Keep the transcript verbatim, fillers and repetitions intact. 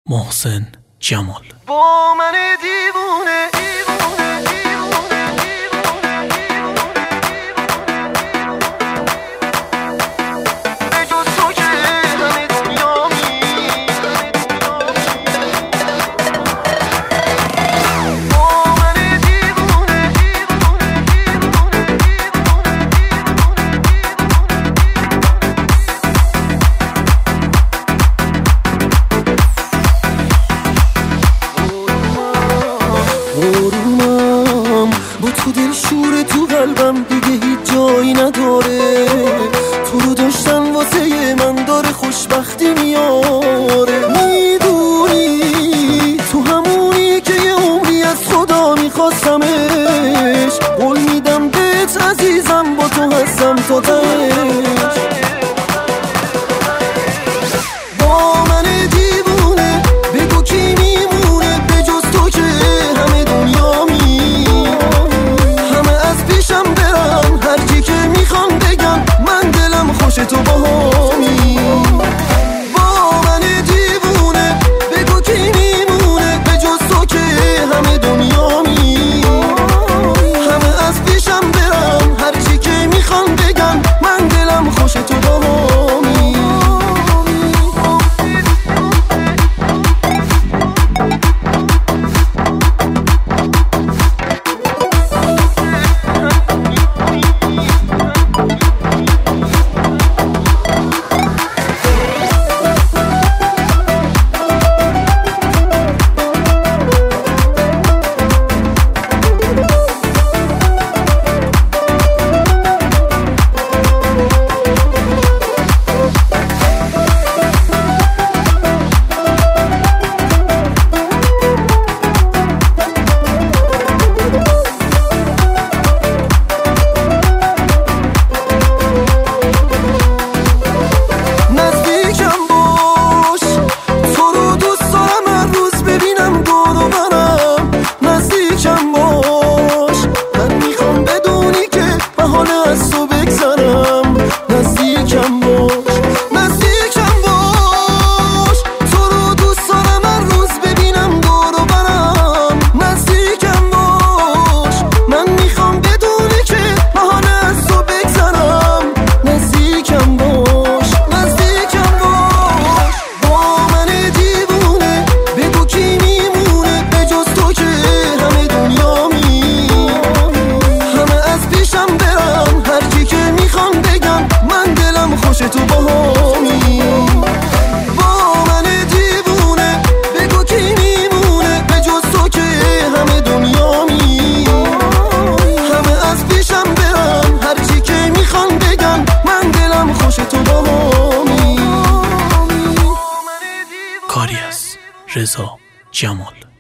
محسن جمال. با من دیوونه دیوونه دیوونه به جز تو که همه دنیامی با من دیوونه دیوونه آرومم با تو دل شور تو قلبم دیگه هیچ جایی نداره، تو رو داشتن واسه من داره خوشبختی میاره. میدونی تو همونی که یه عمری از خدا میخواستمش، قول میدم بهت عزیزم با تو هستم تا تهش. با من دیوونه بگو کی میمونه به جز تو که همه دنیامی، همه از پیشم برن هرچی که میخوام بگم من دلم خوش تو باهامی. با من دیوونه بگو کی میمونه به جز تو که همه دنیامی، همه از پیشم برن هرچی که میخوام بگم من دلم خوش تو باهامی. نزدیکم باش نزدیکم باش تو رو دوست دارم هر روز ببینم دور و برم. نزدیکم باش من میخوام بدونی که بهانه از تو بگذرم. نزدیکم باش نزدیکم باش با من دیوونه بگو کی میمونه به جز تو که همه دنیامی، همه از پیشم برن هرچی که میخوام بگم من دلم خوش تو باهامی. با من دیوونه بگو کی میمونه به جز تو که همه دنیامی، همه از پیشم برن هرچی که میخوام بگم من دلم خوش تو باهامی. کاری از رضا جمال.